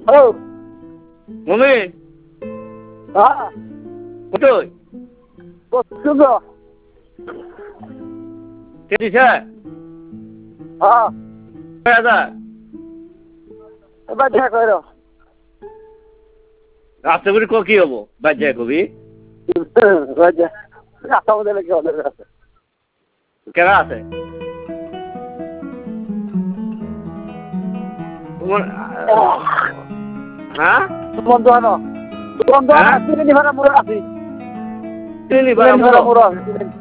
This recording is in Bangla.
হ্যালো মমি হ্যাঁ কোথায় শুনছো কে দিছে হ্যাঁ 6,000 এবার দেখা করো রাস্তা করে কি হবো বাজ্যা কবি রাস্তা মধ্যে লেগে ওদের আছে কেনা আছে তোমার হ্যাঁ বন্ধু আনো বন্ধু আনো চিনি ভাড়া মুড়া আছি চিনি চিনি ভাড়া মুড়া আছে